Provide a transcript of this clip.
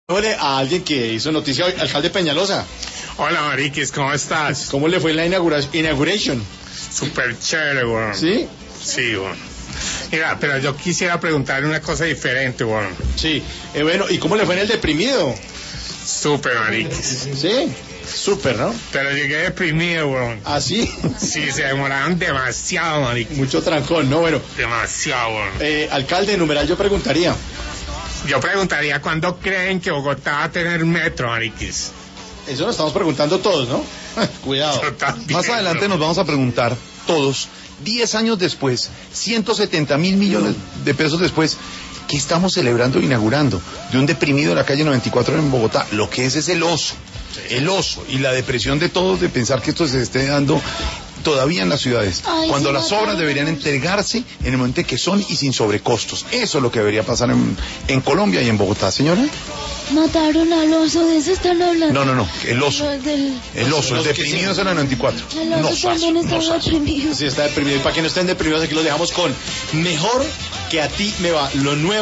A alguien que hizo noticia hoy, alcalde Peñalosa. Hola, Mariquis, ¿cómo estás? ¿Cómo le fue la inauguration? Súper chévere, weón. ¿Sí? Sí, weón. Mira, pero yo quisiera preguntarle una cosa diferente, weón. Sí. Bueno, ¿y cómo le fue en el deprimido? Súper, Mariquis. Sí. Súper, ¿no? Pero llegué deprimido, weón. ¿Ah, sí? Sí, se demoraron demasiado, Mariquis. Mucho trancón, ¿no? Bueno. Demasiado, weón. Alcalde, numeral, yo preguntaría. Yo preguntaría, ¿cuándo creen que Bogotá va a tener metro, Mariquis? Eso lo estamos preguntando todos, ¿no? Cuidado. Más adelante nos vamos a preguntar todos, 10 años después, 170 mil millones de pesos después, ¿qué estamos celebrando e inaugurando? De un deprimido en la calle 94 en Bogotá. Lo que es el oso. El oso y la depresión de todos de pensar que esto se esté dando todavía en las ciudades, cuando las obras deberían entregarse en el momento que son y sin sobrecostos. Eso es lo que debería pasar en Colombia y en Bogotá, señora. Mataron al oso, ¿de eso están hablando? No, el oso. El oso, el deprimido es en la 94. El oso también está deprimido. Sí, está deprimido. Y para que no estén deprimidos, aquí los dejamos con Mejor que a ti me va. Lo nuevo.